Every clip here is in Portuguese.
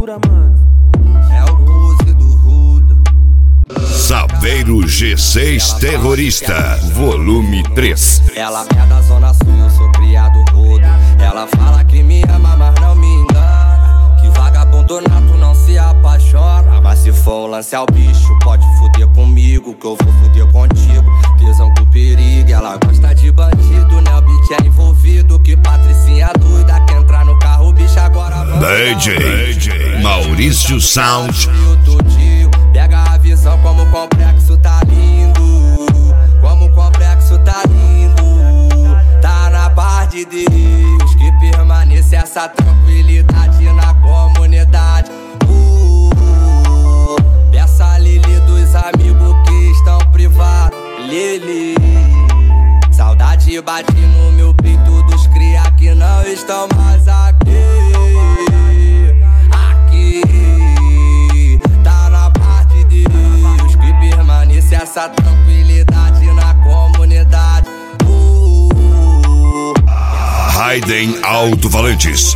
pura, mano. É o Rose do Ruda. Saveiro G6 Terrorista, volume 3. Ela é da zona sul, eu sou criado rodo. Ela fala que me ama, mas não me engana. Que vagabundo nato não se apaixona. Mas se for um lance ao bicho, pode fuder comigo, que eu vou fuder contigo. Tesão com perigo, ela gosta de bandido, né? O beat é envolvido, que Patricinha doida. Que entrar no carro, bicho, agora vamos. DJ Maurício Sound. Pega a visão como o complexo tá lindo. Como o complexo tá lindo. Tá na paz de Deus, que permaneça essa tranquilidade na comunidade. Peça a Lili dos amigos que estão privados. Lili, saudade bate no meu peito dos cria que não estão mais aqui. Tá na paz de Deus, que permaneça essa tranquilidade na comunidade. Raiden Alto Valentis.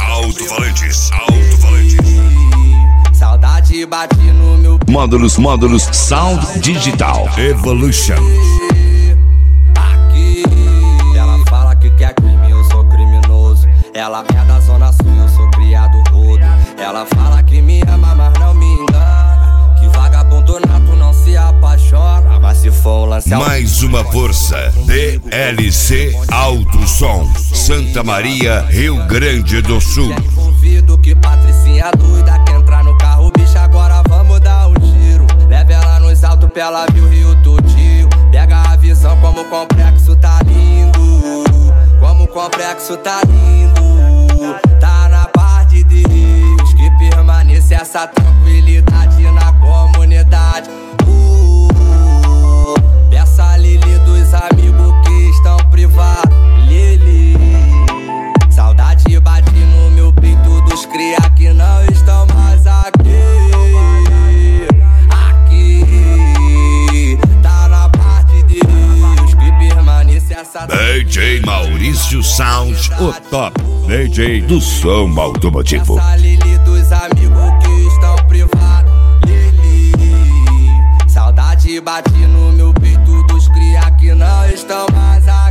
Saudade bate no meu Módulos Sound Digital Evolution. aqui. Ela fala que quer crime, eu sou criminoso. Ela é da zona sul, eu sou criado rodo. Ela fala que me ama, mas não me engana. Que vagabundo nato não se apaixona. Mas se for um lance ao... Mais uma força. DLC Alto Som, Santa Maria, Rio Grande do Sul. envolvido, que Patricinha doida. Que entrar no carro, bicho, agora vamos dar um tiro. Leve ela nos altos pra ela ver o Rio todinho. Pega a visão como o complexo tá lindo. Como o complexo tá lindo. Tá na paz de Deus, que permaneça essa tranquilidade na comunidade. Peça a Lili dos amigos que estão privados. Lili, saudade bate no meu peito dos cria que não estão mais aqui. Aqui, tá na paz de Deus, que permaneça essa DJ Maurício Sound, o top DJ do som automotivo. Essa Lili dos amigos que estão privados. Lili, saudade bate no meu peito dos cria que não estão mais aqui.